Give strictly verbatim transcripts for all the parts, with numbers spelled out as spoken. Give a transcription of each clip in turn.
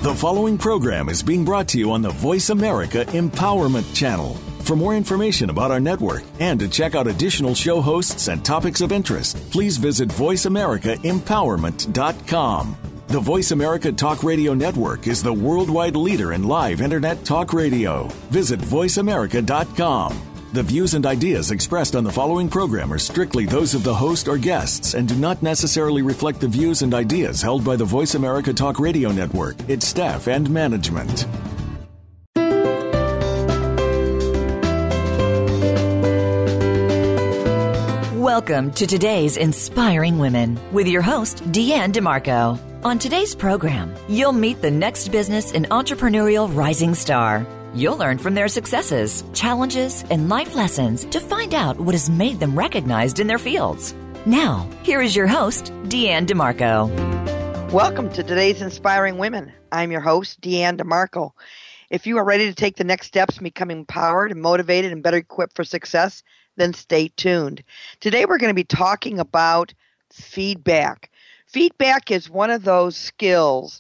The following program is being brought to you on the Voice America Empowerment Channel. For more information about our network and to check out additional show hosts and topics of interest, please visit voice america empowerment dot com. The Voice America Talk Radio Network is the worldwide leader in live Internet talk radio. Visit voice america dot com. The views and ideas expressed on the following program are strictly those of the host or guests and do not necessarily reflect the views and ideas held by the Voice America Talk Radio Network, its staff, and management. Welcome to today's Inspiring Women with your host, Deanne DeMarco. On today's program, you'll meet the next business and entrepreneurial rising star. You'll learn from their successes, challenges, and life lessons to find out what has made them recognized in their fields. Now, here is your host, Deanne DeMarco. Welcome to today's Inspiring Women. I'm your host, Deanne DeMarco. If you are ready to take the next steps in becoming empowered and motivated and better equipped for success, then stay tuned. Today we're going to be talking about feedback. Feedback is one of those skills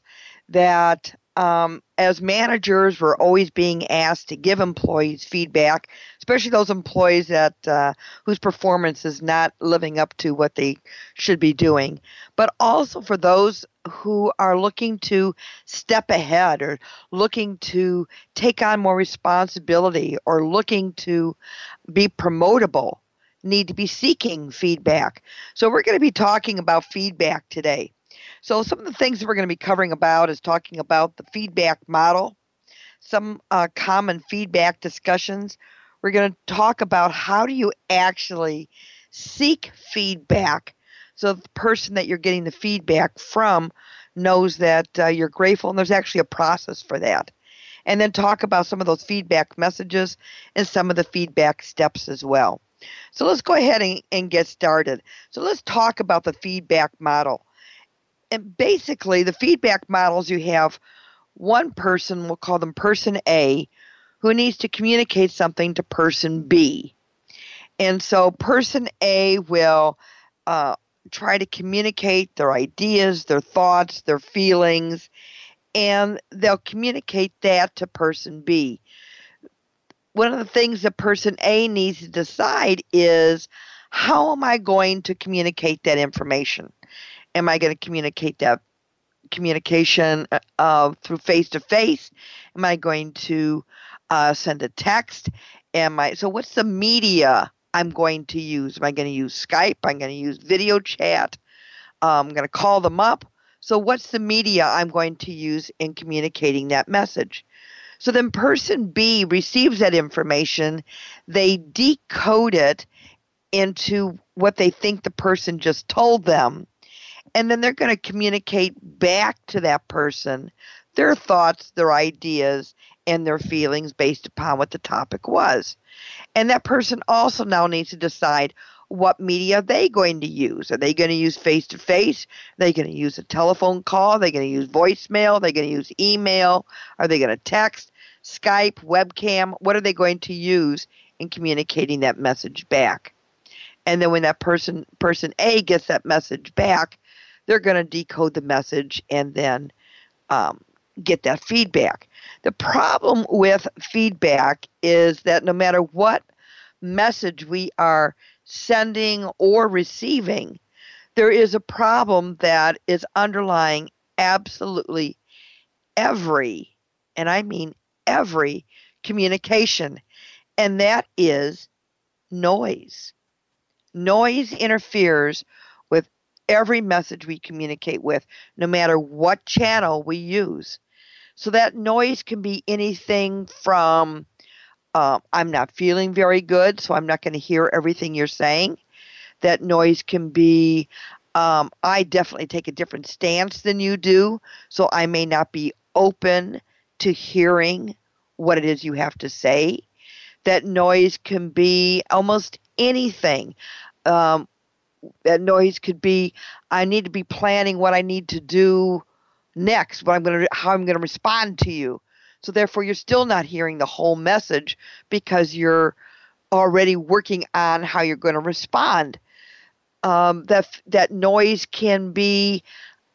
that um, as managers we're always being asked to give employees feedback, especially those employees that uh, whose performance is not living up to what they should be doing. But also for those who are looking to step ahead or looking to take on more responsibility or looking to be promotable, need to be seeking feedback. So we're going to be talking about feedback today. So some of the things that we're going to be covering about is talking about the feedback model, some uh, common feedback discussions. We're going to talk about how do you actually seek feedback so the person that you're getting the feedback from knows that uh, you're grateful, and there's actually a process for that. And then talk about some of those feedback messages and some of the feedback steps as well. So let's go ahead and, and get started. So let's talk about the feedback model. And basically, the feedback models, you have one person, we'll call them person A, who needs to communicate something to person B. And so person A will uh, try to communicate their ideas, their thoughts, their feelings, and they'll communicate that to person B. One of the things that person A needs to decide is, how am I going to communicate that information? Am I going to communicate that communication uh, through face-to-face? Am I going to uh, send a text? Am I so what's the media I'm going to use? Am I going to use Skype? I'm going to use video chat. Um, I'm going to call them up. So what's the media I'm going to use in communicating that message? So then person B receives that information. They decode it into what they think the person just told them. And then they're going to communicate back to that person their thoughts, their ideas, and their feelings based upon what the topic was. And that person also now needs to decide what media are they going to use. Are they going to use face-to-face? Are they going to use a telephone call? Are they going to use voicemail? Are they going to use email? Are they going to text, Skype, webcam? What are they going to use in communicating that message back? And then when that person, person A gets that message back, they're going to decode the message and then um, get that feedback. The problem with feedback is that no matter what message we are sending or receiving, there is a problem that is underlying absolutely every, and I mean every, communication, and that is noise. Noise interferes with every message we communicate with, no matter what channel we use. So that noise can be anything from, uh, I'm not feeling very good, so I'm not going to hear everything you're saying. That noise can be, um, I definitely take a different stance than you do, so I may not be open to hearing what it is you have to say. That noise can be almost anything. Um, that noise could be, I need to be planning what I need to do next, what I'm going to, how I'm going to respond to you. So therefore, you're still not hearing the whole message because you're already working on how you're going to respond. Um, that that noise can be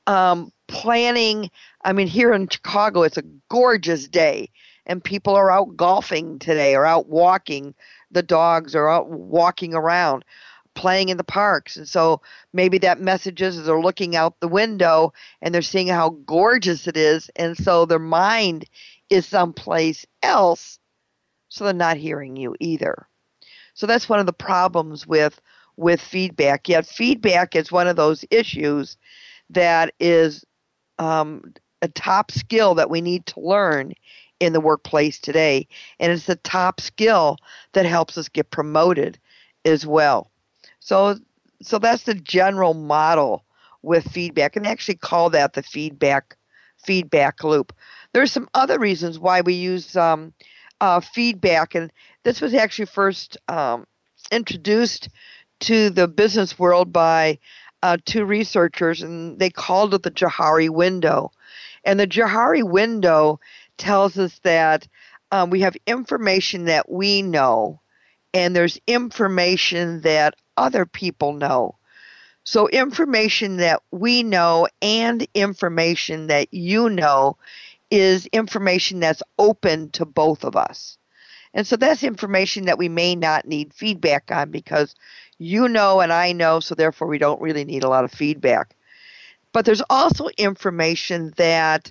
um, planning. I mean, here in Chicago, it's a gorgeous day, and people are out golfing today or out walking. The dogs are out walking around, playing in the parks. And so maybe that message is they're looking out the window and they're seeing how gorgeous it is. And so their mind is someplace else, so they're not hearing you either. So that's one of the problems with with feedback. Yet feedback is one of those issues that is um, a top skill that we need to learn in the workplace today. And it's the top skill that helps us get promoted as well. So so that's the general model with feedback, and they actually call that the feedback feedback loop. There's some other reasons why we use um, uh, feedback, and this was actually first um, introduced to the business world by uh, two researchers, and they called it the Johari window. And the Johari window tells us that um, we have information that we know, and there's information that other people know. So information that we know and information that you know is information that's open to both of us. And so that's information that we may not need feedback on because you know and I know, so therefore we don't really need a lot of feedback. But there's also information that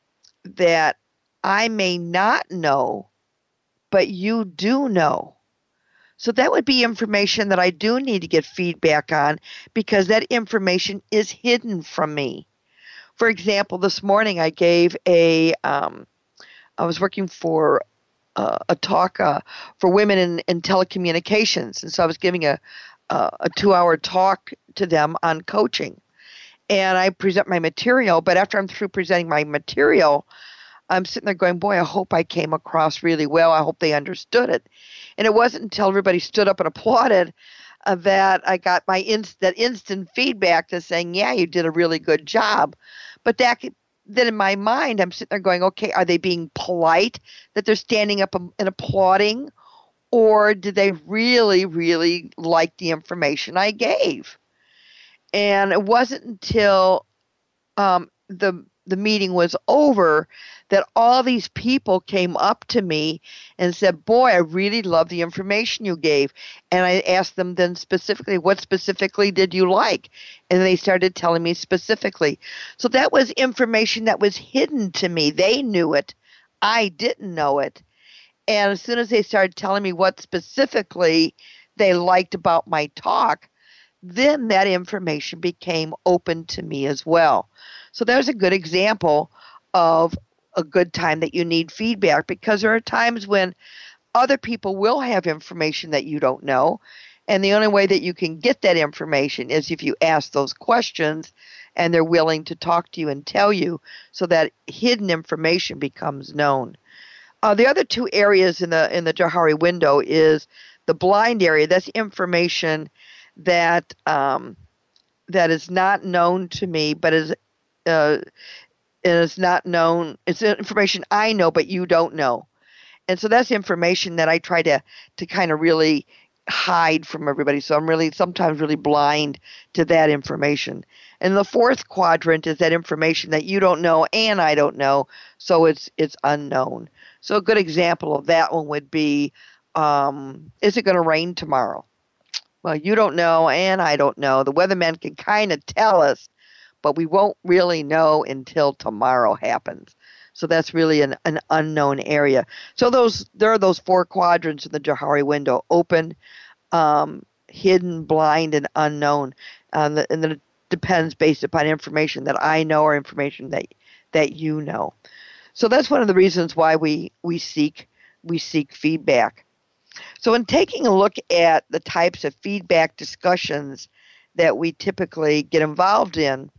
that I may not know, but you do know. So that would be information that I do need to get feedback on because that information is hidden from me. For example, this morning I gave a, um, I was working for uh, a talk uh, for women in, in telecommunications. And so I was giving a, a, a two-hour talk to them on coaching. And I present my material, but after I'm through presenting my material, I'm sitting there going, boy, I hope I came across really well. I hope they understood it. And it wasn't until everybody stood up and applauded uh, that I got my inst- that instant feedback to saying, yeah, you did a really good job. But that, then in my mind, I'm sitting there going, okay, are they being polite that they're standing up and applauding? Or did they really, really like the information I gave? And it wasn't until um, the the meeting was over that all these people came up to me and said, boy, I really love the information you gave. And I asked them then specifically, what specifically did you like? And they started telling me specifically. So that was information that was hidden to me. They knew it. I didn't know it. And as soon as they started telling me what specifically they liked about my talk, then that information became open to me as well. So there's a good example of a good time that you need feedback, because there are times when other people will have information that you don't know, and the only way that you can get that information is if you ask those questions and they're willing to talk to you and tell you, so that hidden information becomes known. Uh, the other two areas in the in the Johari window is the blind area. That's information that um, that is not known to me, but is uh, is not known. It's information I know, but you don't know, and so that's information that I try to to kind of really hide from everybody. So I'm really sometimes really blind to that information. And the fourth quadrant is that information that you don't know and I don't know, so it's it's unknown. So a good example of that one would be, um, is it going to rain tomorrow? Well, you don't know and I don't know. The weatherman can kind of tell us, but we won't really know until tomorrow happens. So that's really an, an unknown area. So those there are those four quadrants in the Johari window: open, um, hidden, blind, and unknown. Um, the, and then it depends based upon information that I know or information that that you know. So that's one of the reasons why we we seek we seek feedback. So in taking a look at the types of feedback discussions that we typically get involved in,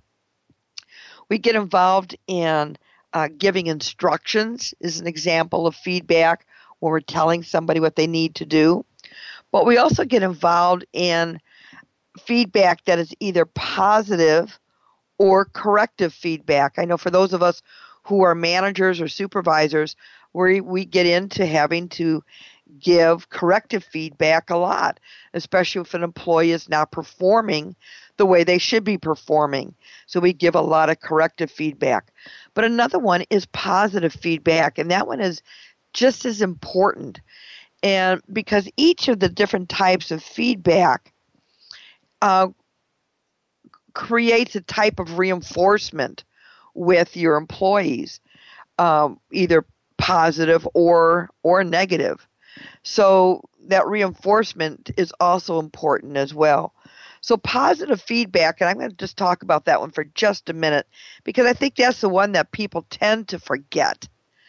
we get involved in uh, giving instructions is an example of feedback when we're telling somebody what they need to do. But we also get involved in feedback that is either positive or corrective feedback. I know for those of us who are managers or supervisors, we we get into having to give corrective feedback a lot, especially if an employee is not performing the way they should be performing. So we give a lot of corrective feedback. But another one is positive feedback, and that one is just as important. And because each of the different types of feedback uh, creates a type of reinforcement with your employees, um, either positive or or negative. So that reinforcement is also important as well. So positive feedback, and I'm going to just talk about that one for just a minute, because I think that's the one that people tend to forget.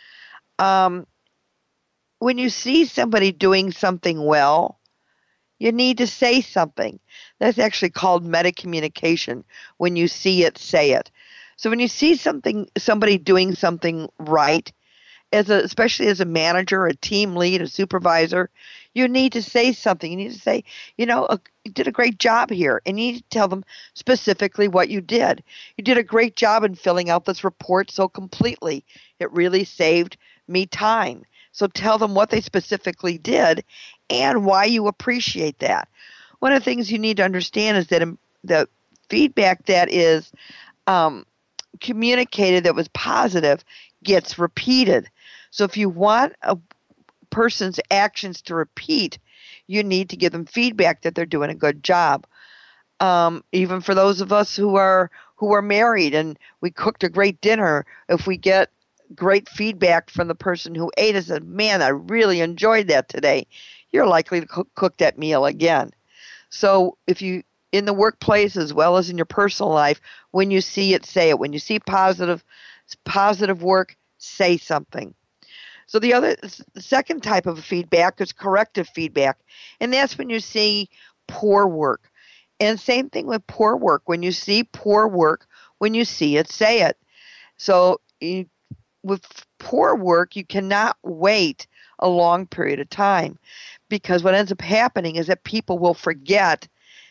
Um, when you see somebody doing something well, you need to say something. That's actually called metacommunication. When you see it, say it. So when you see something, somebody doing something right, as a, especially as a manager, a team lead, a supervisor, you need to say something. You need to say, you know, uh, you did a great job here. And you need to tell them specifically what you did. You did a great job in filling out this report so completely. It really saved me time. So tell them what they specifically did and why you appreciate that. One of the things you need to understand is that the feedback that is um, communicated that was positive gets repeated. So if you want a person's actions to repeat, you need to give them feedback that they're doing a good job. Um, even for those of us who are who are married and we cooked a great dinner, if we get great feedback from the person who ate and said, man, I really enjoyed that today, you're likely to cook, cook that meal again. So if you, in the workplace as well as in your personal life, when you see it, say it. When you see positive, positive work, say something. So the other, the second type of feedback is corrective feedback, and that's when you see poor work. And same thing with poor work. When you see poor work, when you see it, say it. So you, with poor work, you cannot wait a long period of time, because what ends up happening is that people will forget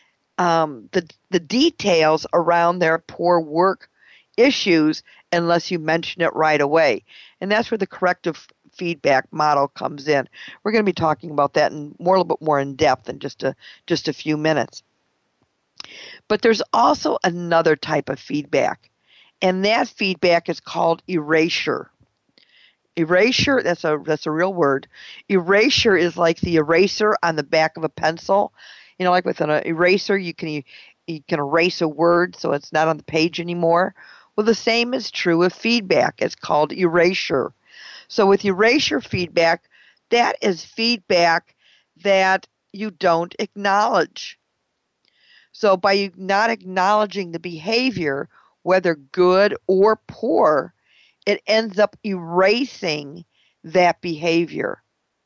um, the the details around their poor work issues unless you mention it right away. And that's where the corrective feedback model comes in. We're going to be talking about that in more, a little bit more in depth in just a just a few minutes. But there's also another type of feedback, and that feedback is called erasure. Erasure, that's a that's a real word. Erasure is like the eraser on the back of a pencil. You know, like with an eraser, you can you can erase a word so it's not on the page anymore. Well, the same is true with feedback. It's called erasure. So with erasure feedback, that is feedback that you don't acknowledge. So by you not acknowledging the behavior, whether good or poor, it ends up erasing that behavior.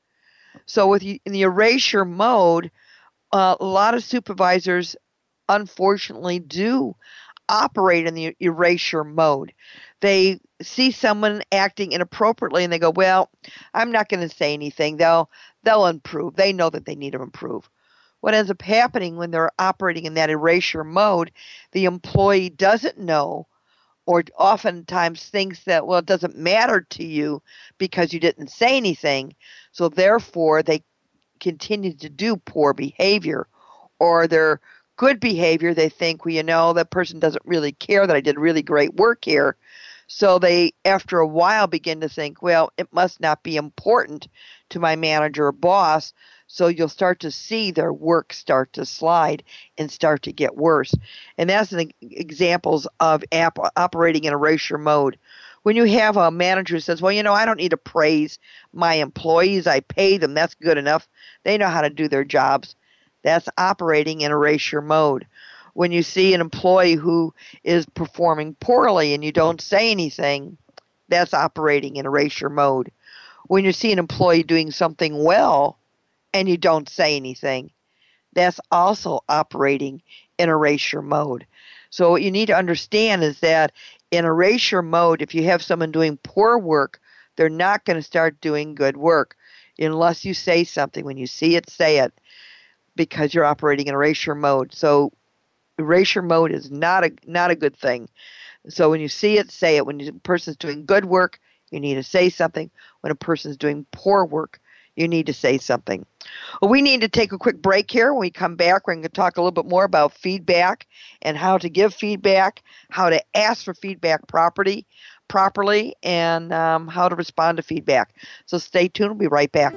So with in the erasure mode, uh, a lot of supervisors, unfortunately, do operate in the erasure mode. They see someone acting inappropriately and they go, well, I'm not going to say anything. They'll, they'll improve. They know that they need to improve. What ends up happening when they're operating in that erasure mode, the employee doesn't know, or oftentimes thinks that, well, it doesn't matter to you because you didn't say anything. So therefore, they continue to do poor behavior, or their good behavior. They think, well, you know, that person doesn't really care that I did really great work here. So they, after a while, begin to think, well, it must not be important to my manager or boss. So you'll start to see their work start to slide and start to get worse. And that's an examples of app operating in erasure mode. When you have a manager who says, well, you know, I don't need to praise my employees. I pay them. That's good enough. They know how to do their jobs. That's operating in erasure mode. When you see an employee who is performing poorly and you don't say anything, that's operating in erasure mode. When you see an employee doing something well and you don't say anything, that's also operating in erasure mode. So what you need to understand is that in erasure mode, if you have someone doing poor work, they're not going to start doing good work unless you say something. When you see it, say it, because you're operating in erasure mode. So erasure mode is not a not a good thing. So when you see it, say it. When a person's doing good work, you need to say something. When a person's doing poor work, you need to say something. Well, we need to take a quick break here. When we come back, we're going to talk a little bit more about feedback and how to give feedback, how to ask for feedback properly, properly, and um, how to respond to feedback. So stay tuned. We'll be right back.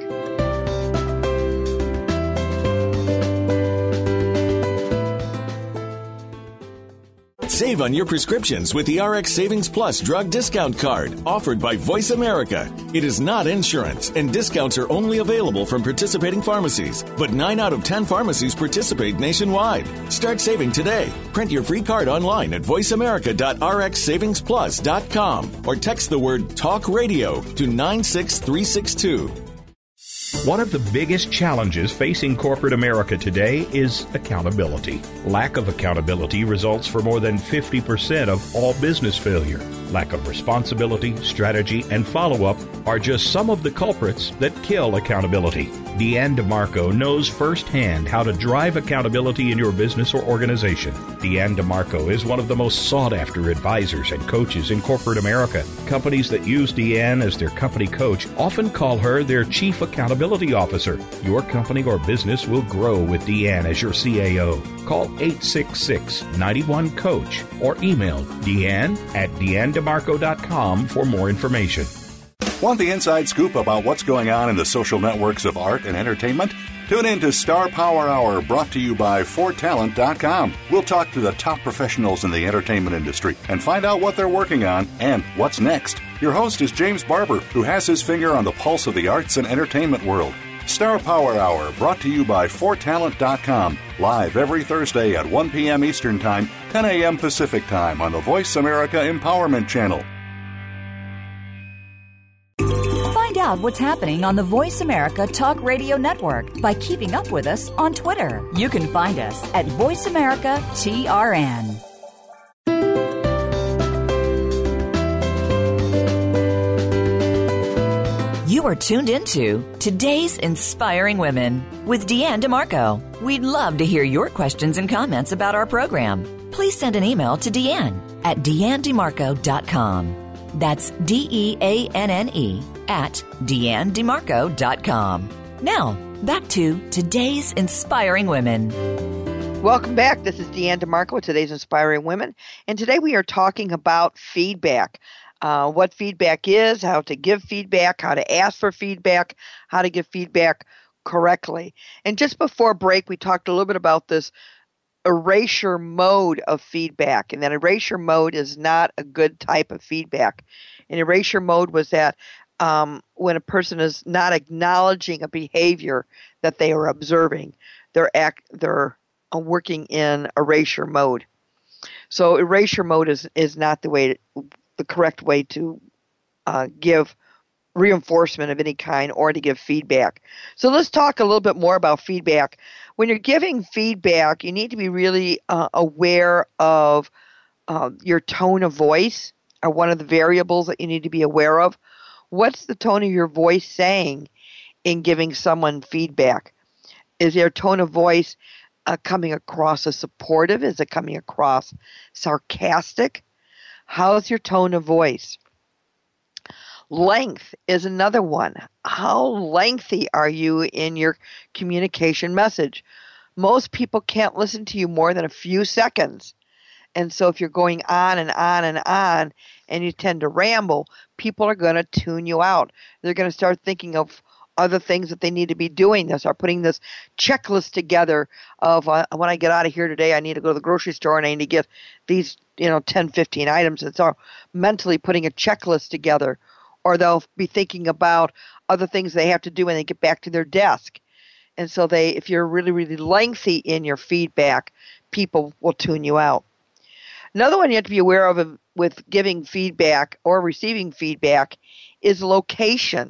Save on your prescriptions with the R X Savings Plus drug discount card offered by Voice America. It is not insurance, and discounts are only available from participating pharmacies. But nine out of ten pharmacies participate nationwide. Start saving today. Print your free card online at voice america dot r x savings plus dot com or text the word TALK RADIO to nine six three six two. One of the biggest challenges facing corporate America today is accountability. Lack of accountability results for more than fifty percent of all business failure. Lack of responsibility, strategy, and follow-up are just some of the culprits that kill accountability. Deanne DeMarco knows firsthand how to drive accountability in your business or organization. Deanne DeMarco is one of the most sought-after advisors and coaches in corporate America. Companies that use Deanne as their company coach often call her their Chief Accountability Officer. Your company or business will grow with Deanne as your C A O. Call eight six six, nine one, COACH or email Deanne at deanne demarco dot com for more information. Want the inside scoop about what's going on in the social networks of art and entertainment? Tune in to Star Power Hour, brought to you by for talent dot com. We'll talk to the top professionals in the entertainment industry and find out what they're working on and what's next. Your host is James Barber, who has his finger on the pulse of the arts and entertainment world. Star Power Hour, brought to you by for talent dot com. Live every Thursday at one p.m. Eastern Time, ten a.m. Pacific Time on the Voice America Empowerment Channel. Find out what's happening on the Voice America Talk Radio Network by keeping up with us on Twitter. You can find us at Voice America T R N. You are tuned into Today's Inspiring Women with Deanne DeMarco. We'd love to hear your questions and comments about our program. Please send an email to Deanne at deanne demarco dot com. That's D E A N N E at deanne demarco dot com. Now, back to Today's Inspiring Women. Welcome back. This is Deanne DeMarco with Today's Inspiring Women. And today we are talking about feedback. Uh, what feedback is, how to give feedback, how to ask for feedback, how to give feedback correctly. And just before break, we talked a little bit about this erasure mode of feedback, and that erasure mode is not a good type of feedback. And erasure mode was that um, when a person is not acknowledging a behavior that they are observing, they're act, they're uh, working in erasure mode. So erasure mode is, is not the way to, the correct way to uh, give reinforcement of any kind or to give feedback. So let's talk a little bit more about feedback. When you're giving feedback, you need to be really uh, aware of uh, your tone of voice are one of the variables that you need to be aware of. What's the tone of your voice saying in giving someone feedback? Is your tone of voice uh, coming across as supportive? Is it coming across sarcastic? How's your tone of voice? Length is another one. How lengthy are you in your communication message? Most people can't listen to you more than a few seconds. And so if you're going on and on and on and you tend to ramble, people are going to tune you out. They're going to start thinking of other things that they need to be doing. They'll start putting this checklist together of uh, when I get out of here today, I need to go to the grocery store and I need to get these, you know, ten, fifteen items. It's all mentally putting a checklist together. Or they'll be thinking about other things they have to do when they get back to their desk. And so they, if you're really, really lengthy in your feedback, people will tune you out. Another one you have to be aware of with giving feedback or receiving feedback is location.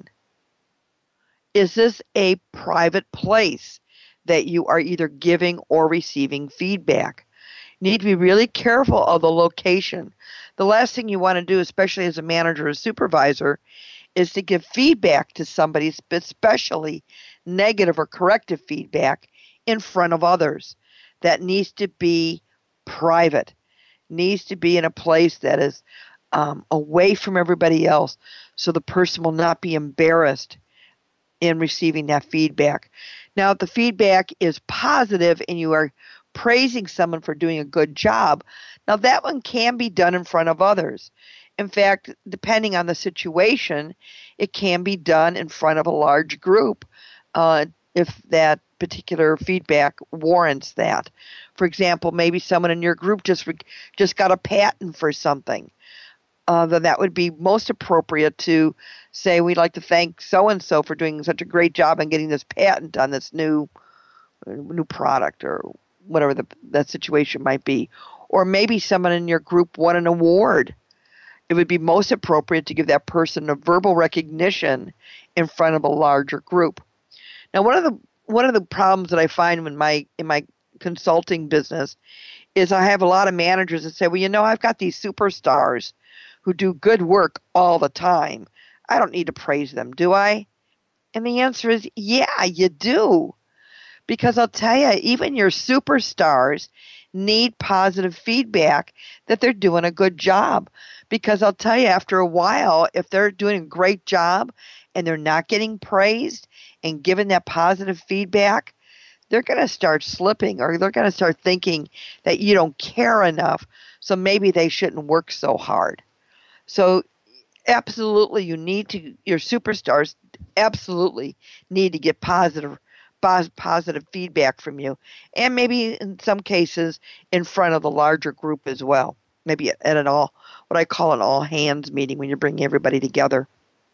Is this a private place that you are either giving or receiving feedback? You need to be really careful of the location. The last thing you want to do, especially as a manager or supervisor, is to give feedback to somebody, especially negative or corrective feedback, in front of others. That needs to be private. Needs to be in a place that is um, away from everybody else, so the person will not be embarrassed in receiving that feedback. Now, if the feedback is positive and you are praising someone for doing a good job, now that one can be done in front of others. In fact, depending on the situation, it can be done in front of a large group uh, if that particular feedback warrants that. For example, maybe someone in your group just re- just got a patent for something. Uh, then that would be most appropriate to say, we'd like to thank so-and-so for doing such a great job in getting this patent on this new new product, or whatever the, that situation might be. Or maybe someone in your group won an award. It would be most appropriate to give that person a verbal recognition in front of a larger group. Now, one of the one of the problems that I find in my in my consulting business is I have a lot of managers that say, well, you know, I've got these superstars who do good work all the time. I don't need to praise them, do I? And the answer is, yeah, you do. Because I'll tell you, even your superstars need positive feedback that they're doing a good job. Because I'll tell you, after a while, if they're doing a great job and they're not getting praised and given that positive feedback, they're going to start slipping, or they're going to start thinking that you don't care enough, so maybe they shouldn't work so hard. So absolutely, you need to, your superstars absolutely need to get positive positive feedback from you, and maybe in some cases in front of the larger group as well. Maybe at an all, what I call an all hands meeting, when you're bringing everybody together,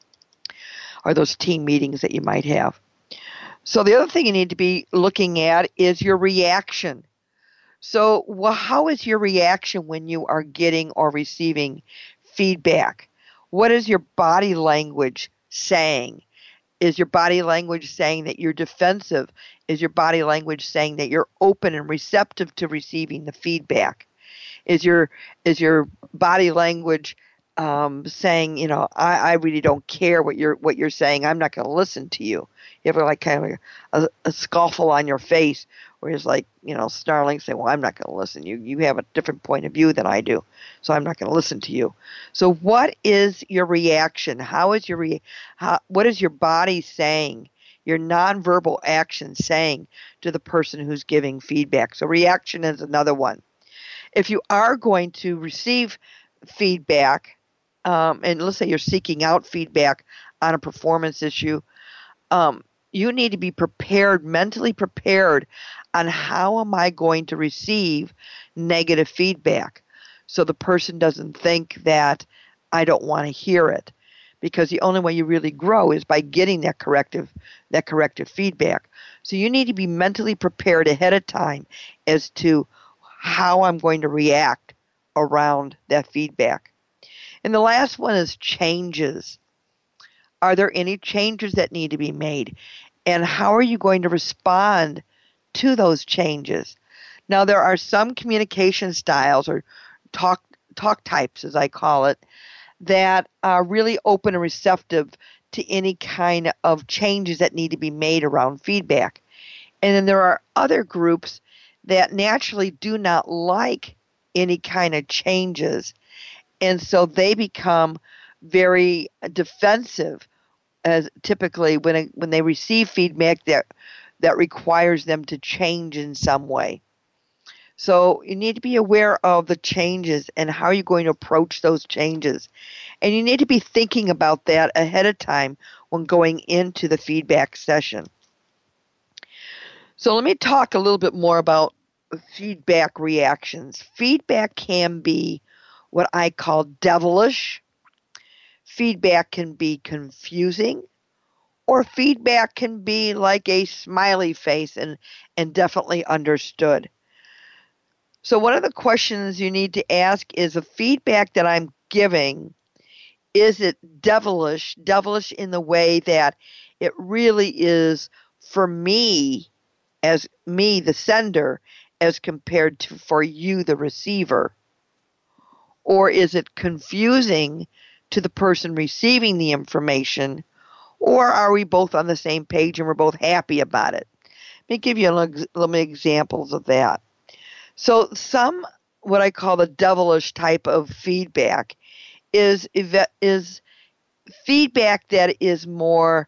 or those team meetings that you might have. So the other thing you need to be looking at is your reaction. So well, how is your reaction when you are getting or receiving feedback? What is your body language saying? Is your body language saying that you're defensive? Is your body language saying that you're open and receptive to receiving the feedback? Is your is your body language um, saying, you know, I, I really don't care what you're what you're saying. I'm not going to listen to you. You have like kind of a, a scoffle on your face, where it's like, you know, snarling, saying, well, I'm not going to listen. You you have a different point of view than I do, so I'm not going to listen to you. So what is your reaction? How is your re- how, what is your body saying? Your nonverbal action saying to the person who's giving feedback? So reaction is another one. If you are going to receive feedback, um, and let's say you're seeking out feedback on a performance issue, um, you need to be prepared, mentally prepared, on how am I going to receive negative feedback, so the person doesn't think that I don't want to hear it. Because the only way you really grow is by getting that corrective, that corrective feedback. So you need to be mentally prepared ahead of time as to how I'm going to react around that feedback. And the last one is changes. Are there any changes that need to be made? And how are you going to respond to those changes? Now, there are some communication styles, or talk talk types, as I call it, that are really open and receptive to any kind of changes that need to be made around feedback. And then there are other groups that naturally do not like any kind of changes, and so they become very defensive, as typically when it, when they receive feedback that that requires them to change in some way. So you need to be aware of the changes and how you're going to approach those changes. And you need to be thinking about that ahead of time when going into the feedback session. So let me talk a little bit more about feedback reactions. Feedback can be what I call devilish. Feedback can be confusing, or feedback can be like a smiley face and, and definitely understood. So one of the questions you need to ask is, the feedback that I'm giving, is it devilish, devilish in the way that it really is for me, as me, the sender, as compared to for you, the receiver? Or is it confusing to the person receiving the information? Or are we both on the same page and we're both happy about it? Let me give you a little examples of that. So some, what I call the devilish type of feedback, is is feedback that is more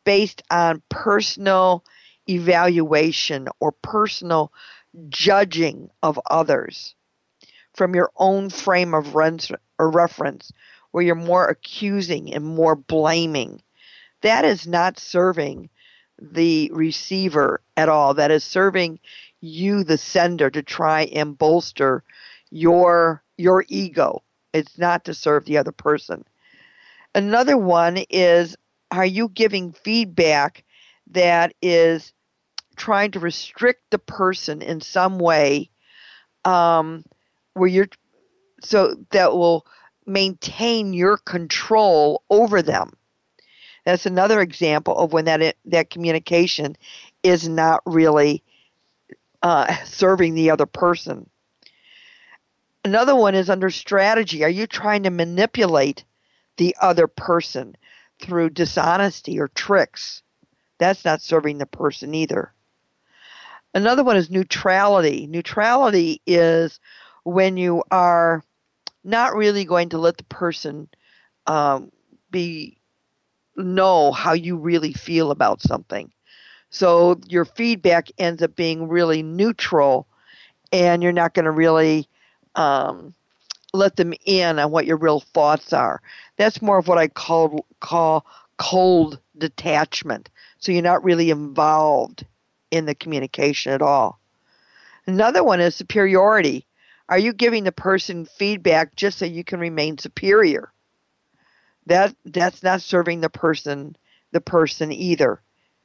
based on personal evaluation or personal judging of others from your own frame of reference, where you're more accusing and more blaming. That is not serving the receiver at all. That is serving you, the sender, to try and bolster your your ego. It's not to serve the other person. Another one is, are you giving feedback that is trying to restrict the person in some way, um, where you're so that will maintain your control over them? That's another example of when that that communication is not really uh, serving the other person. Another one is under strategy. Are you trying to manipulate the other person through dishonesty or tricks? That's not serving the person either. Another one is neutrality. Neutrality is when you are not really going to let the person um, be know how you really feel about something. So your feedback ends up being really neutral, and you're not going to really um, let them in on what your real thoughts are. That's more of what I call call cold detachment. So you're not really involved in the communication at all. Another one is superiority. Are you giving the person feedback just so you can remain superior? That that's not serving the person the person either.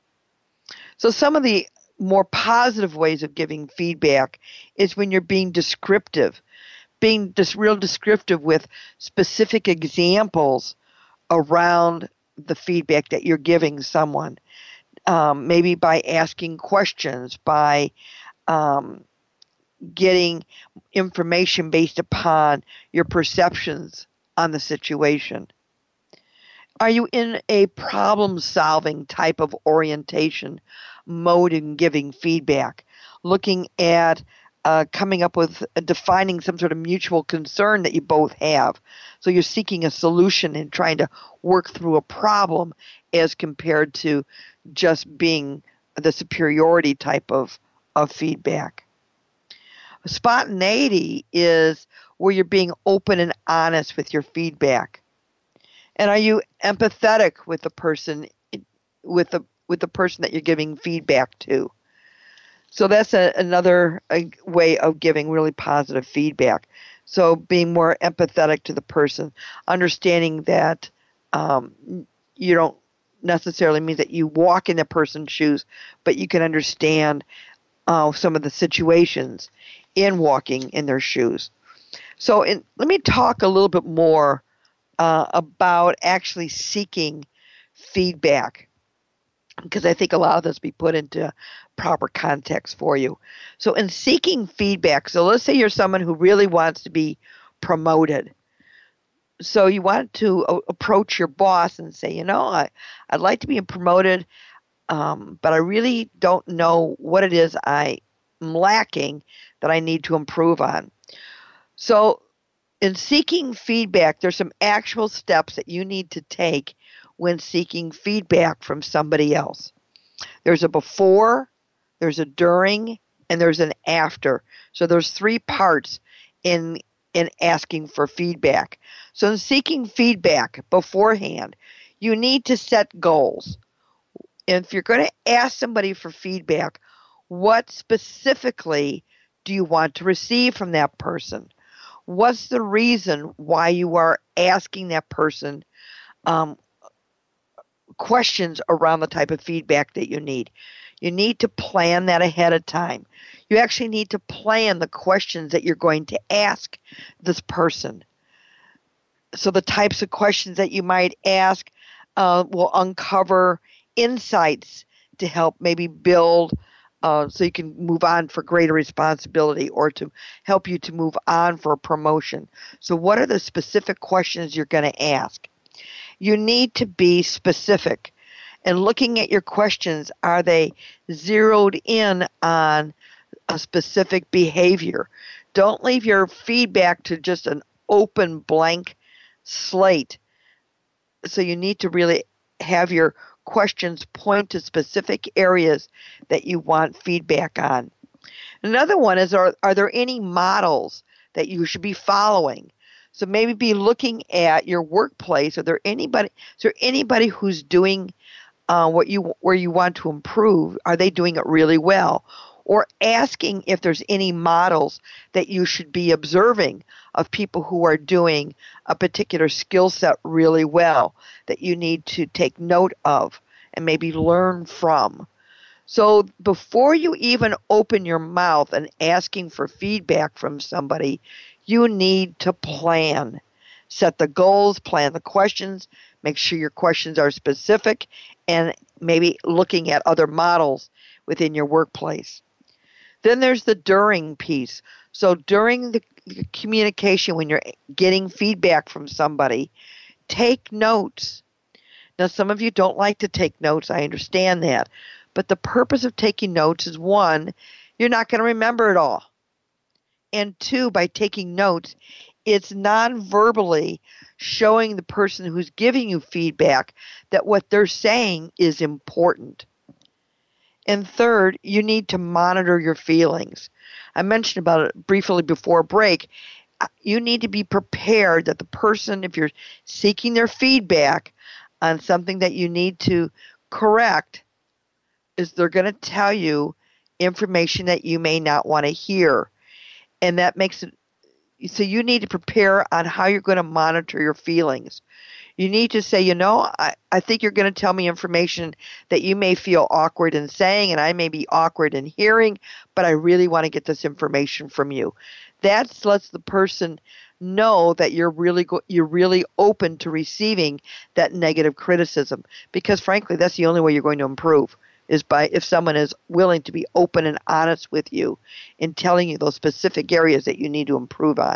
So some of the more positive ways of giving feedback is when you're being descriptive, being just real descriptive with specific examples around the feedback that you're giving someone. Um, maybe by asking questions, by um, getting information based upon your perceptions on the situation. Are you in a problem-solving type of orientation mode in giving feedback, looking at uh, coming up with uh, defining some sort of mutual concern that you both have? So you're seeking a solution and trying to work through a problem as compared to just being the superiority type of, of feedback. Spontaneity is where you're being open and honest with your feedback. And are you empathetic with the person with the with the person that you're giving feedback to? So that's a, another a way of giving really positive feedback. So being more empathetic to the person, understanding that um, you don't necessarily mean that you walk in the person's shoes, but you can understand uh, some of the situations in walking in their shoes. So in, let me talk a little bit more Uh, about actually seeking feedback, because I think a lot of this be put into proper context for you. So in seeking feedback, so let's say you're someone who really wants to be promoted. So you want to a- approach your boss and say, you know, I, I'd like to be promoted, um, but I really don't know what it is I'm lacking that I need to improve on. So in seeking feedback, there's some actual steps that you need to take when seeking feedback from somebody else. There's a before, there's a during, and there's an after. So there's three parts in in asking for feedback. So in seeking feedback beforehand, you need to set goals. If you're going to ask somebody for feedback, what specifically do you want to receive from that person? What's the reason why you are asking that person um, questions around the type of feedback that you need? You need to plan that ahead of time. You actually need to plan the questions that you're going to ask this person. So the types of questions that you might ask uh, will uncover insights to help maybe build Uh, so you can move on for greater responsibility or to help you to move on for a promotion. So what are the specific questions you're going to ask? You need to be specific. And looking at your questions, are they zeroed in on a specific behavior? Don't leave your feedback to just an open blank slate. So you need to really have your questions point to specific areas that you want feedback on. Another one is, are, are there any models that you should be following? So maybe be looking at your workplace. Are there anybody, is there anybody who's doing uh, what you where you want to improve? Are they doing it really well? Or asking if there's any models that you should be observing of people who are doing a particular skill set really well that you need to take note of and maybe learn from. So before you even open your mouth and asking for feedback from somebody, you need to plan. Set the goals, plan the questions, make sure your questions are specific, and maybe looking at other models within your workplace. Then there's the during piece. So during the communication, when you're getting feedback from somebody, take notes. Now, some of you don't like to take notes. I understand that. But the purpose of taking notes is, one, you're not going to remember it all. And two, by taking notes, it's non-verbally showing the person who's giving you feedback that what they're saying is important. And third, you need to monitor your feelings. I mentioned about it briefly before break. You need to be prepared that the person, if you're seeking their feedback on something that you need to correct, is they're going to tell you information that you may not want to hear. And that makes it, so you need to prepare on how you're going to monitor your feelings. You need to say, you know, I, I think you're going to tell me information that you may feel awkward in saying, and I may be awkward in hearing, but I really want to get this information from you. That lets the person know that you're really go- you're really open to receiving that negative criticism, because frankly, that's the only way you're going to improve, is by if someone is willing to be open and honest with you in telling you those specific areas that you need to improve on.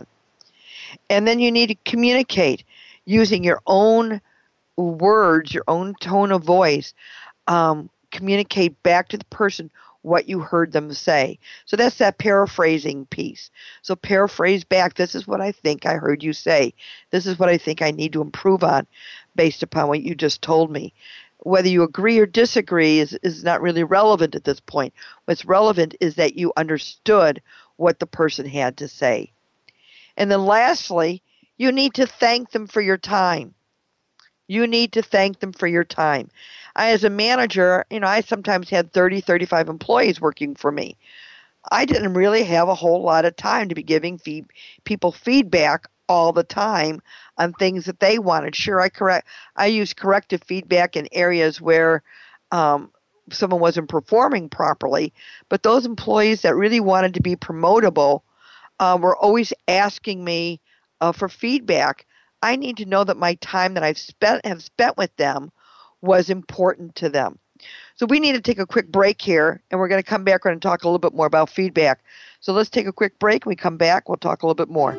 And then you need to communicate using your own words, your own tone of voice. Um, communicate back to the person what you heard them say. So that's that paraphrasing piece. So paraphrase back, this is what I think I heard you say. This is what I think I need to improve on based upon what you just told me. Whether you agree or disagree is, is not really relevant at this point. What's relevant is that you understood what the person had to say. And then lastly, you need to thank them for your time. You need to thank them for your time. I, as a manager, you know, I sometimes had thirty, thirty-five employees working for me. I didn't really have a whole lot of time to be giving fee- people feedback all the time on things that they wanted. Sure, I correct. I use corrective feedback in areas where um, someone wasn't performing properly, but those employees that really wanted to be promotable uh, were always asking me uh, for feedback. I need to know that my time that I've spent have spent with them was important to them. So we need to take a quick break here, and we're going to come back and talk a little bit more about feedback. So let's take a quick break. When we come back, we'll talk a little bit more.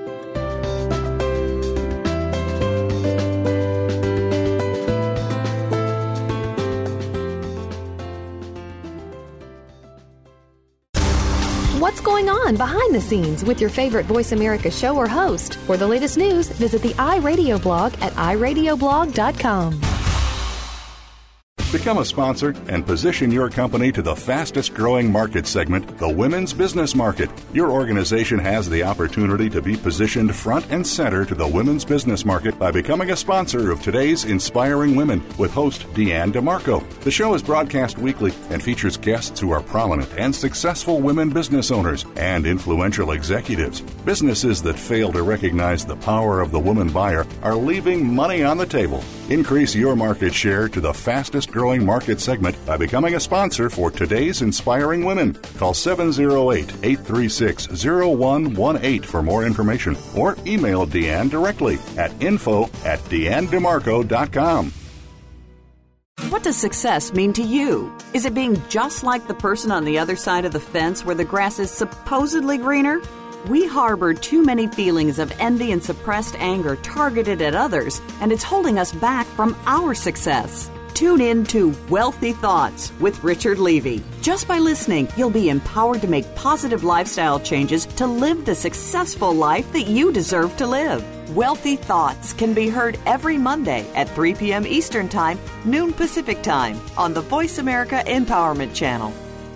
What's going on behind the scenes with your favorite Voice America show or host? For the latest news, visit the iRadio blog at i radio blog dot com. Become a sponsor and position your company to the fastest growing market segment, the women's business market. Your organization has the opportunity to be positioned front and center to the women's business market by becoming a sponsor of today's Inspiring Women with host Deanne DeMarco. The show is broadcast weekly and features guests who are prominent and successful women business owners and influential executives. Businesses that fail to recognize the power of the woman buyer are leaving money on the table. Increase your market share to the fastest growing market segment by becoming a sponsor for today's Inspiring Women. Call seven oh eight, eight three six, oh one one eight for more information or email Deanne directly at info at deanne demarco dot com. What does success mean to you? Is it being just like the person on the other side of the fence where the grass is supposedly greener? We harbor too many feelings of envy and suppressed anger targeted at others, and it's holding us back from our success. Tune in to Wealthy Thoughts with Richard Levy. Just by listening, you'll be empowered to make positive lifestyle changes to live the successful life that you deserve to live. Wealthy Thoughts can be heard every Monday at three p.m. Eastern Time, noon Pacific Time on the Voice America Empowerment Channel.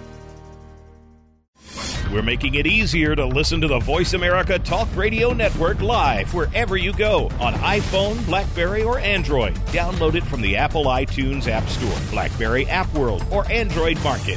We're making it easier to listen to the Voice America Talk Radio Network live wherever you go on iPhone, BlackBerry, or Android. Download it from the Apple iTunes App Store, BlackBerry App World, or Android Market.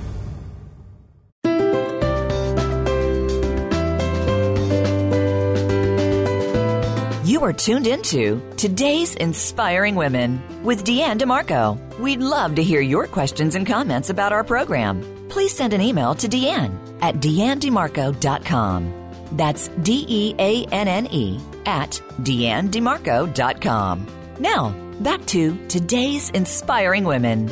You are tuned into Today's Inspiring Women with Deanne DeMarco. We'd love to hear your questions and comments about our program. Please send an email to Deanne at deanne demarco dot com. That's D E A N N E at deanne demarco dot com. Now, back to Today's Inspiring Women.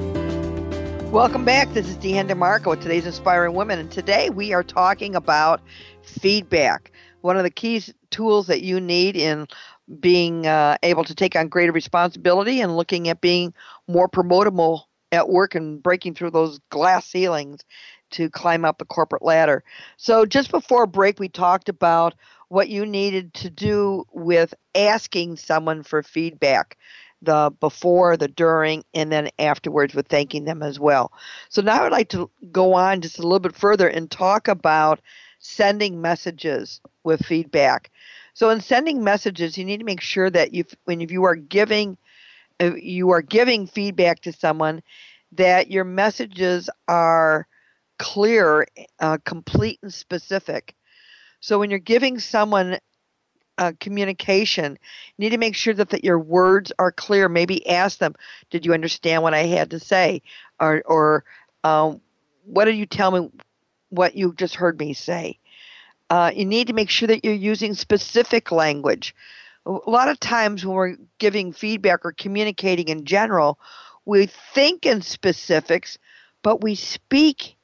Welcome back. This is Deanne DeMarco with Today's Inspiring Women, and today we are talking about feedback. One of the key tools that you need in being uh, able to take on greater responsibility and looking at being more promotable at work and breaking through those glass ceilings to climb up the corporate ladder. So just before break, we talked about what you needed to do with asking someone for feedback, the before, the during, and then afterwards with thanking them as well. So now I'd like to go on just a little bit further and talk about sending messages with feedback. So in sending messages, you need to make sure that you, when you are giving, uh, you are giving feedback to someone, that your messages are clear, uh, complete, and specific. So when you're giving someone uh, communication, you need to make sure that, that your words are clear. Maybe ask them, did you understand what I had to say? Or, or um, what did you tell me what you just heard me say? Uh, you need to make sure that you're using specific language. A lot of times when we're giving feedback or communicating in general, we think in specifics, but we speak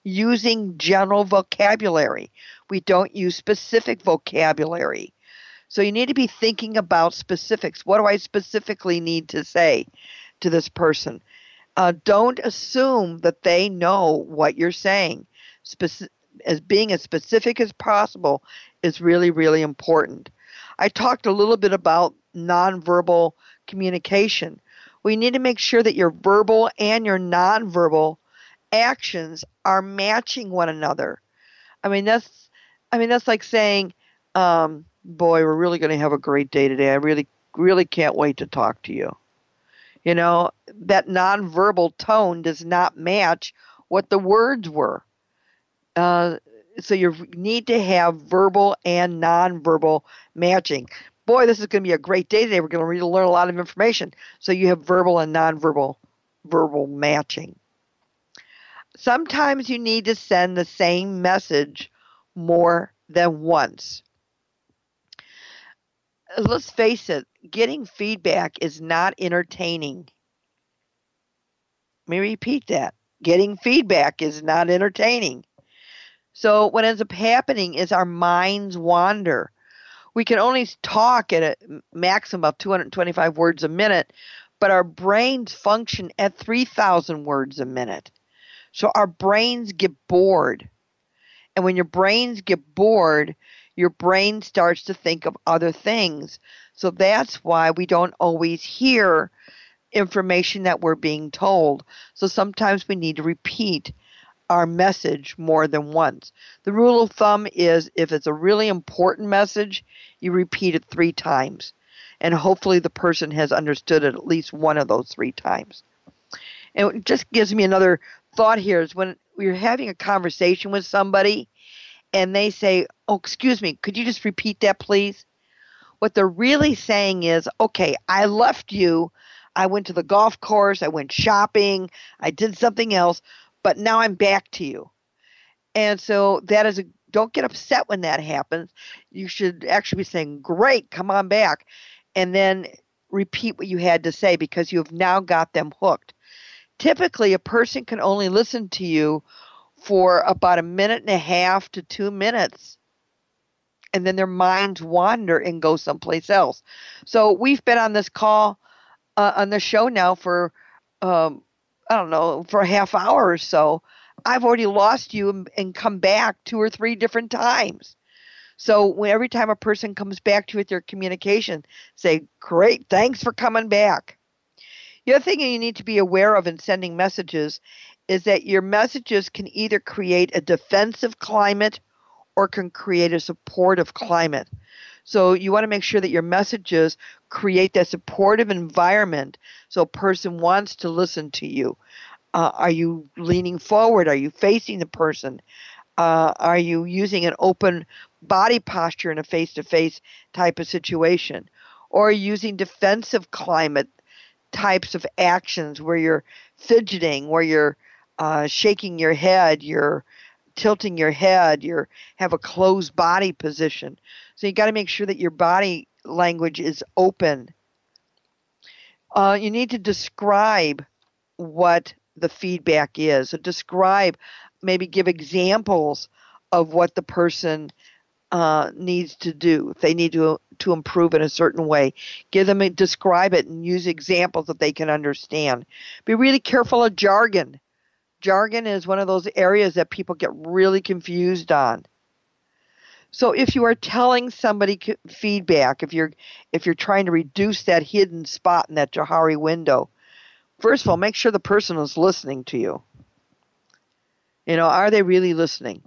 using general vocabulary. We don't use specific vocabulary. So you need to be thinking about specifics. What do I specifically need to say to this person? Uh, don't assume that they know what you're saying. Speci- as being as specific as possible is really, really important. I talked a little bit about nonverbal communication. We need to make sure that your verbal and your nonverbal actions are matching one another. I mean, that's, I mean, that's like saying, um, boy, we're really going to have a great day today. I really, really can't wait to talk to you. You know, that nonverbal tone does not match what the words were. Uh, so you need to have verbal and nonverbal matching. Boy, this is going to be a great day today. We're going to really learn a lot of information. So you have verbal and nonverbal verbal matching. Sometimes you need to send the same message more than once. Let's face it, getting feedback is not entertaining. Let me repeat that. Getting feedback is not entertaining. So what ends up happening is our minds wander. We can only talk at a maximum of two hundred twenty-five words a minute, but our brains function at three thousand words a minute. So our brains get bored. And when your brains get bored, your brain starts to think of other things. So that's why we don't always hear information that we're being told. So sometimes we need to repeat our message more than once. The rule of thumb is if it's a really important message, you repeat it three times. And hopefully the person has understood it at least one of those three times. And it just gives me another thought here is when we're having a conversation with somebody and they say, oh, excuse me, could you just repeat that, please? What they're really saying is, okay, I left you. I went to the golf course. I went shopping. I did something else. But now I'm back to you. And so that is a, don't get upset when that happens. You should actually be saying, great, come on back. And then repeat what you had to say because you have now got them hooked. Typically, a person can only listen to you for about a minute and a half to two minutes. And then their minds wander and go someplace else. So we've been on this call uh, on the show now for, um, I don't know, for a half hour or so, I've already lost you and, and come back two or three different times. So when every time a person comes back to you with their communication, say, great, thanks for coming back. The other thing you need to be aware of in sending messages is that your messages can either create a defensive climate or can create a supportive climate. So you want to make sure that your messages create that supportive environment so a person wants to listen to you. Uh, are you leaning forward? Are you facing the person? Uh, are you using an open body posture in a face-to-face type of situation? Or are you using defensive climate types of actions where you're fidgeting, where you're uh, shaking your head, you're tilting your head, you have a closed body position. So you got to make sure that your body language is open. Uh, you need to describe what the feedback is. So describe, maybe give examples of what the person uh, needs to do. If they need to to improve in a certain way, give them a, describe it and use examples that they can understand. Be really careful of jargon. Jargon is one of those areas that people get really confused on. So if you are telling somebody feedback, if you're if you're trying to reduce that hidden spot in that Johari window, first of all, make sure the person is listening to you. You know, are they really listening?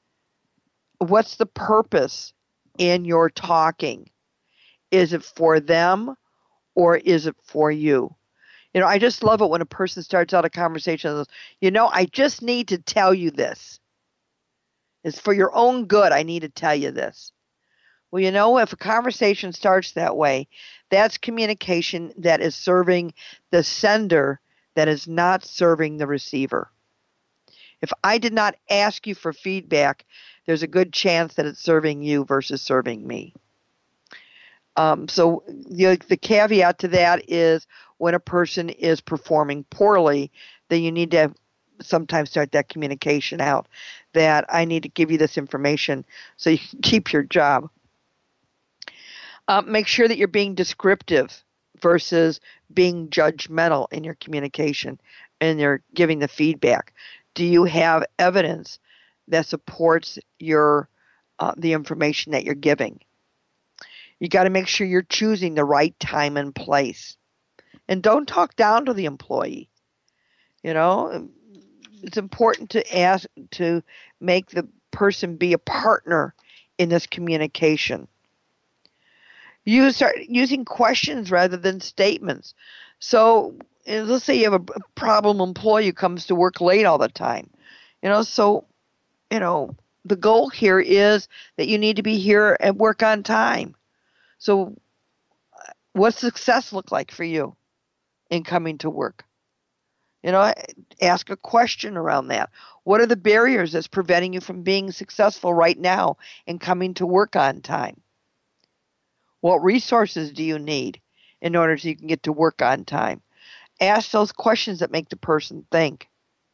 What's the purpose in your talking? Is it for them or is it for you? You know, I just love it when a person starts out a conversation and says, you know, I just need to tell you this. It's for your own good. I need to tell you this. Well, you know, if a conversation starts that way, that's communication that is serving the sender, that is not serving the receiver. If I did not ask you for feedback, there's a good chance that it's serving you versus serving me. Um, so the, the caveat to that is when a person is performing poorly, then you need to sometimes start that communication out that I need to give you this information so you can keep your job. Uh, make sure that you're being descriptive versus being judgmental in your communication and you're giving the feedback. Do you have evidence that supports your uh, the information that you're giving? You got to make sure you're choosing the right time and place. And don't talk down to the employee. You know, it's important to ask to make the person be a partner in this communication. You start using questions rather than statements. So let's say you have a problem employee who comes to work late all the time. You know, so, you know, the goal here is that you need to be here and work on time. So what's success look like for you in coming to work? You know, ask a question around that. What are the barriers that's preventing you from being successful right now and coming to work on time? What resources do you need in order so you can get to work on time? Ask those questions that make the person think.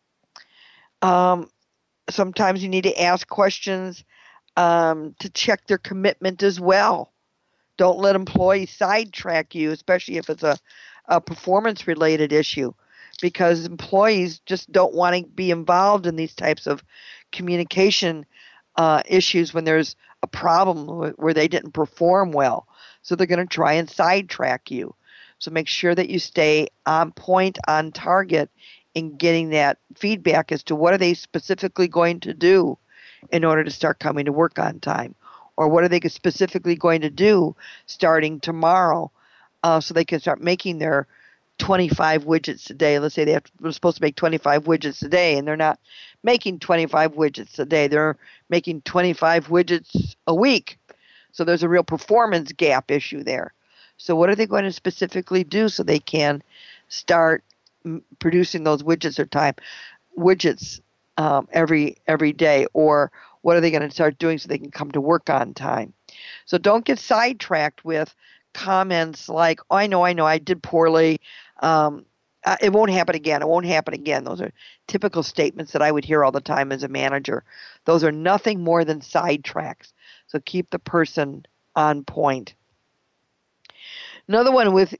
Um, sometimes you need to ask questions um, to check their commitment as well. Don't let employees sidetrack you, especially if it's a, a performance-related issue, because employees just don't want to be involved in these types of communication uh, issues when there's a problem where they didn't perform well. So they're going to try and sidetrack you. So make sure that you stay on point, on target in getting that feedback as to what are they specifically going to do in order to start coming to work on time. Or what are they specifically going to do starting tomorrow uh, so they can start making their twenty-five widgets a day. Let's say they have to, they're supposed to make twenty-five widgets a day, and they're not making twenty-five widgets a day. They're making twenty-five widgets a week. So there's a real performance gap issue there. So what are they going to specifically do so they can start m- producing those widgets or time widgets um, every every day? Or what are they going to start doing so they can come to work on time? So don't get sidetracked with comments like, oh, I know, I know, I did poorly. Um, uh, it won't happen again. It won't happen again. Those are typical statements that I would hear all the time as a manager. Those are nothing more than sidetracks. So keep the person on point. Another one with you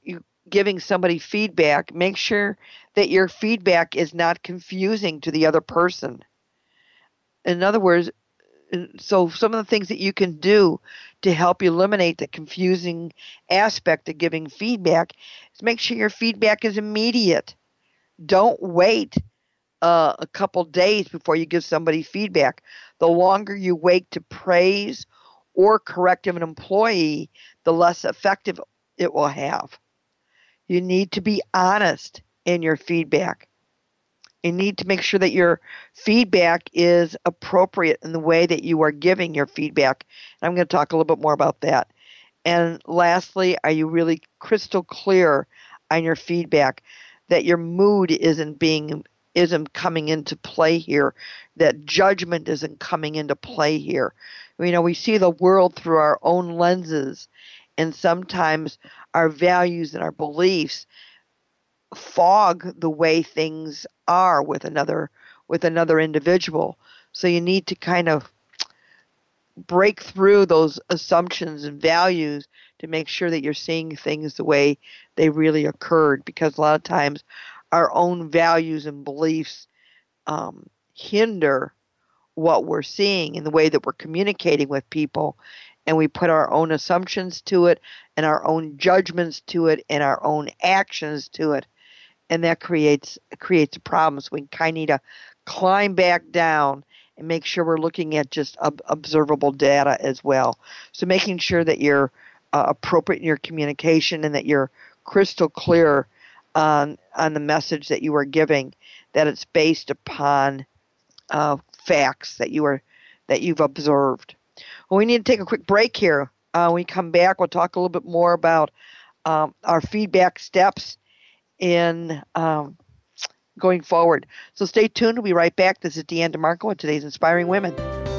giving somebody feedback, make sure that your feedback is not confusing to the other person. In other words, so some of the things that you can do to help eliminate the confusing aspect of giving feedback is make sure your feedback is immediate. Don't wait uh, a couple days before you give somebody feedback. The longer you wait to praise or correct an employee, the less effective it will have. You need to be honest in your feedback. You need to make sure that your feedback is appropriate in the way that you are giving your feedback. And I'm going to talk a little bit more about that. And lastly, are you really crystal clear on your feedback, that your mood isn't being isn't coming into play here, that judgment isn't coming into play here. You know, we see the world through our own lenses, and sometimes our values and our beliefs fog the way things are with another with another individual. So you need to kind of break through those assumptions and values to make sure that you're seeing things the way they really occurred, because a lot of times our own values and beliefs um, hinder what we're seeing in the way that we're communicating with people, and we put our own assumptions to it and our own judgments to it and our own actions to it, and that creates creates problems. We kind of need to climb back down and make sure we're looking at just ob- observable data as well. So making sure that you're uh, appropriate in your communication and that you're crystal clear on on the message that you are giving, that it's based upon uh, facts that you are that you've observed. Well, we need to take a quick break here. Uh, when we come back, we'll talk a little bit more about um, our feedback steps in um, going forward. So stay tuned. We'll be right back. This is Deanne DeMarco with today's Inspiring Women.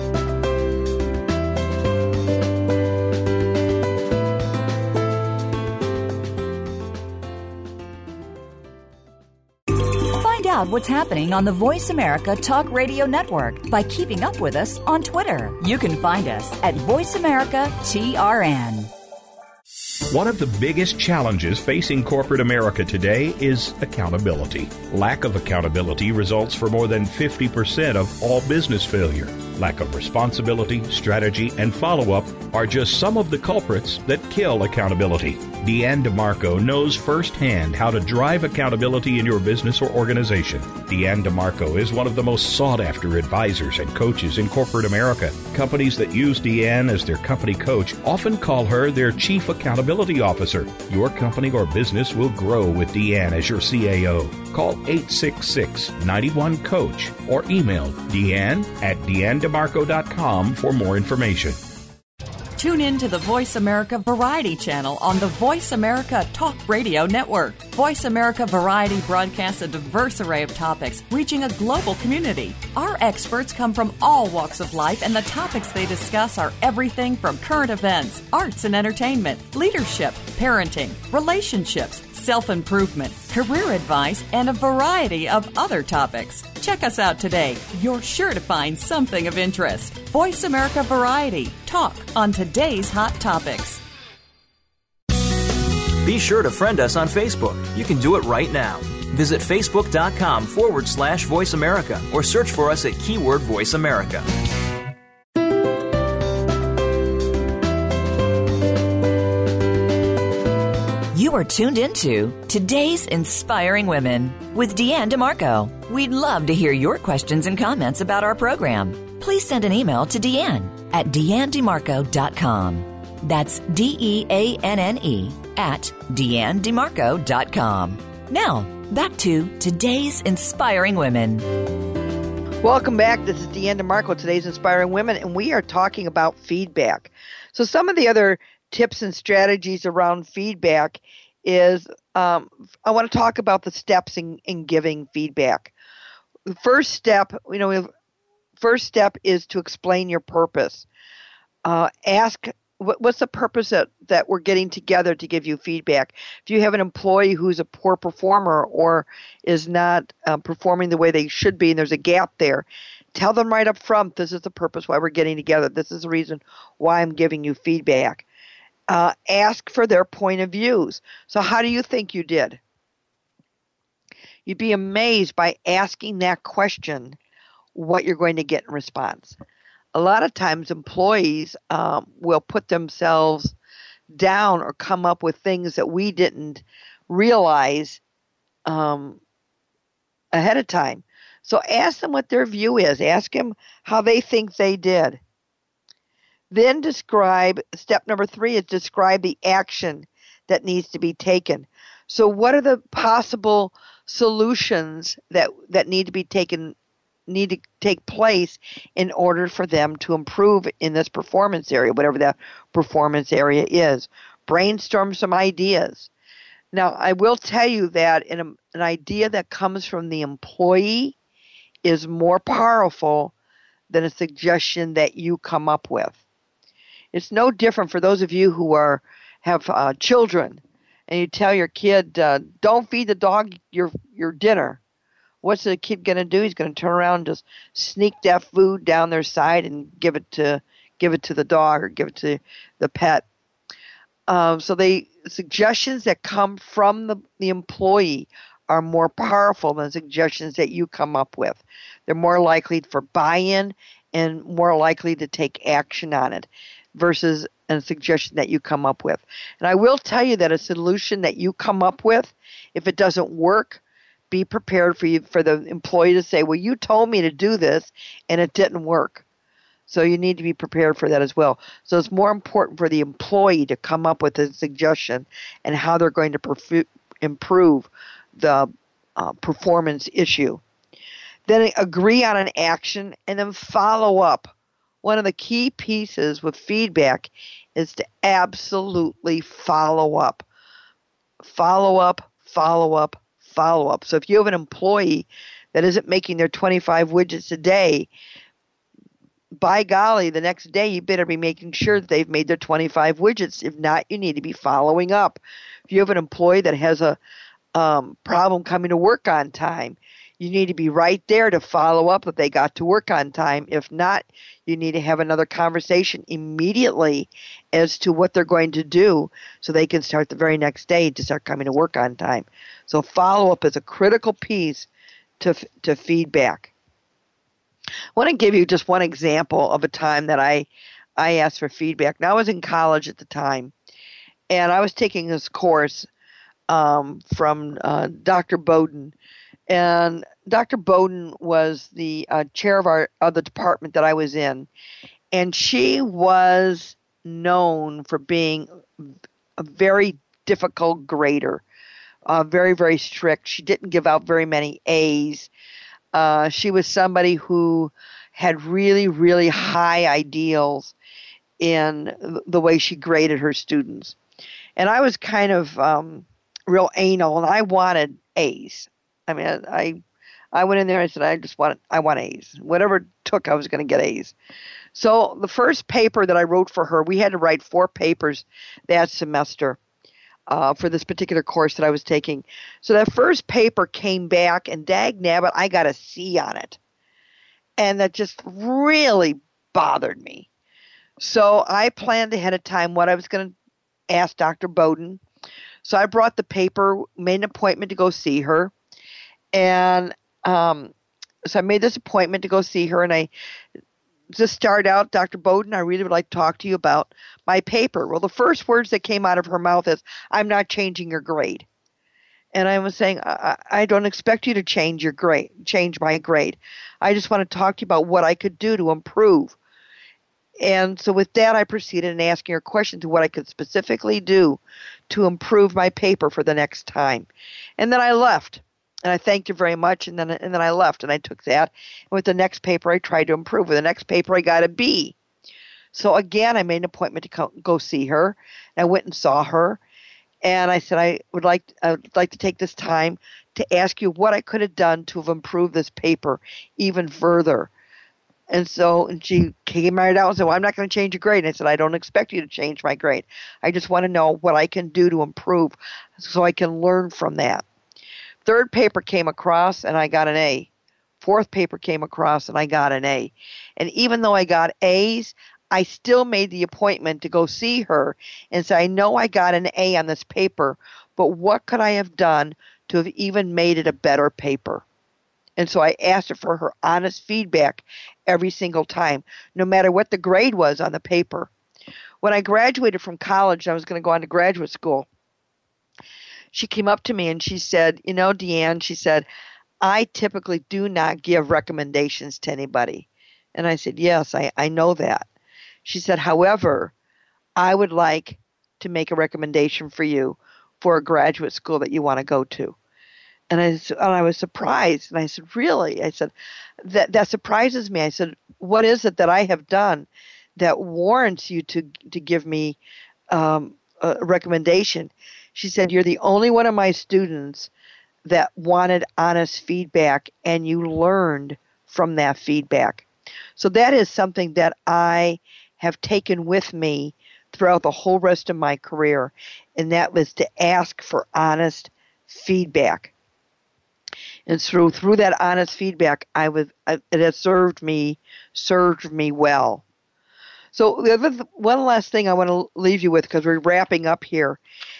Find out what's happening on the Voice America Talk Radio Network by keeping up with us on Twitter. You can find us at Voice America T R N. One of the biggest challenges facing corporate America today is accountability. Lack of accountability results for more than fifty percent of all business failure. Lack of responsibility, strategy, and follow-up are just some of the culprits that kill accountability. Deanne DeMarco knows firsthand how to drive accountability in your business or organization. Deanne DeMarco is one of the most sought-after advisors and coaches in corporate America. Companies that use Deanne as their company coach often call her their Chief Accountability Officer. Your company or business will grow with Deanne as your C A O. Call eight six six, nine one, COACH or email Deanne at deanne demarco dot com for more information. Tune in to the Voice America Variety channel on the Voice America Talk Radio Network. Voice America Variety broadcasts a diverse array of topics, reaching a global community. Our experts come from all walks of life, and the topics they discuss are everything from current events, arts and entertainment, leadership, parenting, relationships, self-improvement, career advice, and a variety of other topics. Check us out today. You're sure to find something of interest. Voice America Variety. Talk on today's hot topics. Be sure to friend us on Facebook. You can do it right now. Visit facebook.com forward slash Voice America or search for us at keyword Voice America. You are tuned into Today's Inspiring Women with Deanne DeMarco. We'd love to hear your questions and comments about our program. Please send an email to Deanne at deanne demarco dot com. That's D E A N N E at deanne demarco dot com. Now, back to Today's Inspiring Women. Welcome back. This is Deanne DeMarco, Today's Inspiring Women, and we are talking about feedback. So some of the other tips and strategies around feedback is um, I want to talk about the steps in, in giving feedback. The first step, you know, we have, first step is to explain your purpose. Uh, ask what, what's the purpose that, that we're getting together to give you feedback. If you have an employee who's a poor performer or is not uh, performing the way they should be and there's a gap there, tell them right up front, this is the purpose why we're getting together. This is the reason why I'm giving you feedback. uh, ask for their point of views. So how do you think you did? You'd be amazed by asking that question what you're going to get in response. A lot of times employees um, will put themselves down or come up with things that we didn't realize um, ahead of time. So ask them what their view is. Ask them how they think they did. Then describe, step number three is describe the action that needs to be taken. So what are the possible solutions that, that need to be taken, need to take place in order for them to improve in this performance area, whatever that performance area is? Brainstorm some ideas. Now, I will tell you that in a, an idea that comes from the employee is more powerful than a suggestion that you come up with. It's no different for those of you who are have uh, children, and you tell your kid, uh, "Don't feed the dog your your dinner." What's the kid going to do? He's going to turn around and just sneak that food down their side and give it to give it to the dog or give it to the pet. Um, so they suggestions that come from the, the employee are more powerful than suggestions that you come up with. They're more likely for buy-in and more likely to take action on it versus a suggestion that you come up with. And I will tell you that a solution that you come up with, if it doesn't work, be prepared for you for the employee to say, well, you told me to do this and it didn't work. So you need to be prepared for that as well. So it's more important for the employee to come up with a suggestion and how they're going to perfu- improve the uh, performance issue. Then agree on an action and then follow up. One of the key pieces with feedback is to absolutely follow up. Follow up, follow up, follow up. So if you have an employee that isn't making their twenty-five widgets a day, by golly, the next day you better be making sure that they've made their twenty-five widgets. If not, you need to be following up. If you have an employee that has a um, problem coming to work on time, you need to be right there to follow up that they got to work on time. If not, you need to have another conversation immediately as to what they're going to do so they can start the very next day to start coming to work on time. So follow-up is a critical piece to to feedback. I want to give you just one example of a time that I, I asked for feedback. Now, I was in college at the time, and I was taking this course um, from uh, Doctor Bowden. And Doctor Bowden was the uh, chair of our of the department that I was in, and she was known for being a very difficult grader, uh, very, very strict. She didn't give out very many A's. Uh, she was somebody who had really, really high ideals in the way she graded her students. And I was kind of um, real anal, and I wanted A's. I mean, I I went in there and said, I just want I want A's. Whatever it took, I was going to get A's. So the first paper that I wrote for her, we had to write four papers that semester uh, for this particular course that I was taking. So that first paper came back, and dag nabbit, I got a C on it. And that just really bothered me. So I planned ahead of time what I was going to ask Doctor Bowden. So I brought the paper, made an appointment to go see her. And um, so I made this appointment to go see her, and I just started out, Doctor Bowden, I really would like to talk to you about my paper. Well, the first words that came out of her mouth is, I'm not changing your grade. And I was saying, I, I don't expect you to change your grade, change my grade. I just want to talk to you about what I could do to improve. And so with that, I proceeded in asking her questions to what I could specifically do to improve my paper for the next time. And then I left. And I thanked her very much, and then and then I left, and I took that. And with the next paper, I tried to improve. With the next paper, I got a B. So again, I made an appointment to co- go see her. And I went and saw her, and I said I would like I would like to take this time to ask you what I could have done to have improved this paper even further. And so and she came right out and said, well, I'm not going to change your grade. And I said, I don't expect you to change my grade. I just want to know what I can do to improve so I can learn from that. Third paper came across, and I got an A. Fourth paper came across, and I got an A. And even though I got A's, I still made the appointment to go see her and say, I know I got an A on this paper, but what could I have done to have even made it a better paper? And so I asked her for her honest feedback every single time, no matter what the grade was on the paper. When I graduated from college, I was going to go on to graduate school. She came up to me and she said, you know, Deanne, she said, I typically do not give recommendations to anybody. And I said, yes, I, I know that. She said, however, I would like to make a recommendation for you for a graduate school that you want to go to. And I, and I was surprised. And I said, really? I said, that, that surprises me. I said, what is it that I have done that warrants you to, to give me um, a recommendation? She said, you're the only one of my students that wanted honest feedback, and you learned from that feedback. So that is something that I have taken with me throughout the whole rest of my career, and that was to ask for honest feedback. And through through that honest feedback, I was it has served me served me well. So the other, one last thing I want to leave you with, because we're wrapping up here,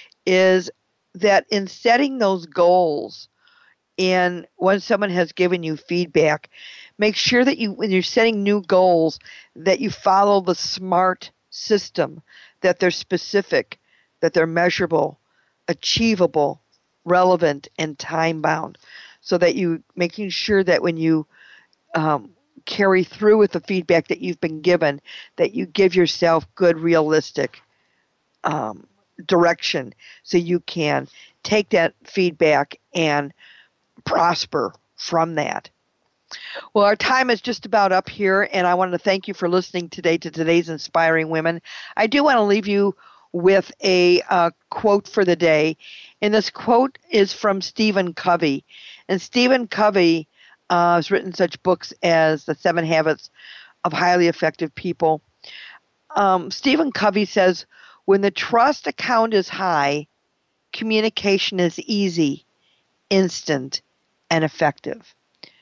is that in setting those goals, and when someone has given you feedback, make sure that you, when you're setting new goals, that you follow the SMART system, that they're specific, that they're measurable, achievable, relevant, and time-bound, so that you making sure that when you um, carry through with the feedback that you've been given, that you give yourself good, realistic um, direction so you can take that feedback and prosper from that. Well, our time is just about up here, and I wanted to thank you for listening today to today's Inspiring Women. I do want to leave you with a uh, quote for the day, and this quote is from Stephen Covey. And Stephen Covey uh, has written such books as The Seven Habits of Highly Effective People. Um, Stephen Covey says, when the trust account is high, communication is easy, instant, and effective.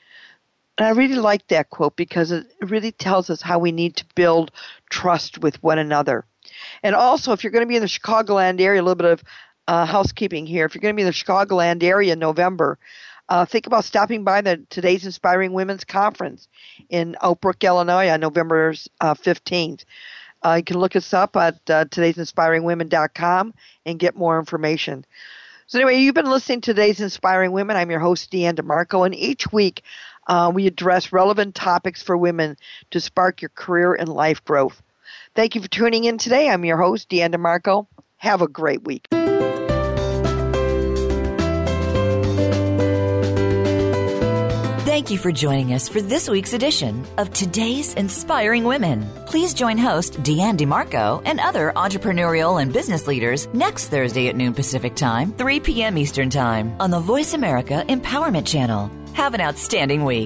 And I really like that quote because it really tells us how we need to build trust with one another. And also, if you're going to be in the Chicagoland area, a little bit of uh, housekeeping here. If you're going to be in the Chicagoland area in November, uh, think about stopping by the Today's Inspiring Women's Conference in Oak Brook, Illinois on November uh, fifteenth. Uh, you can look us up at uh, todays inspiring women dot com and get more information. So anyway, you've been listening to Today's Inspiring Women. I'm your host, Deanne DeMarco, and each week uh, we address relevant topics for women to spark your career and life growth. Thank you for tuning in today. I'm your host, Deanne DeMarco. Have a great week. Thank you for joining us for this week's edition of Today's Inspiring Women. Please join host Deanne DeMarco and other entrepreneurial and business leaders next Thursday at noon Pacific Time, three p.m. Eastern Time on the Voice America Empowerment Channel. Have an outstanding week.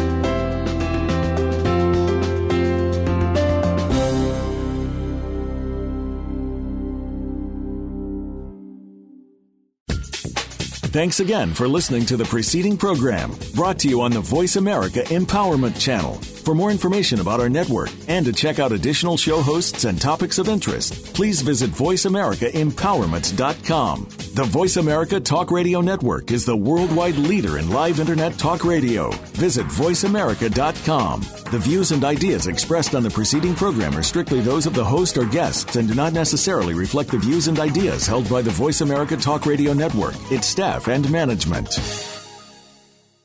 Thanks again for listening to the preceding program brought to you on the Voice America Empowerment Channel. For more information about our network and to check out additional show hosts and topics of interest, please visit voice america empowerment dot com. The Voice America Talk Radio Network is the worldwide leader in live Internet talk radio. Visit voice america dot com. The views and ideas expressed on the preceding program are strictly those of the host or guests and do not necessarily reflect the views and ideas held by the Voice America Talk Radio Network, its staff, and management.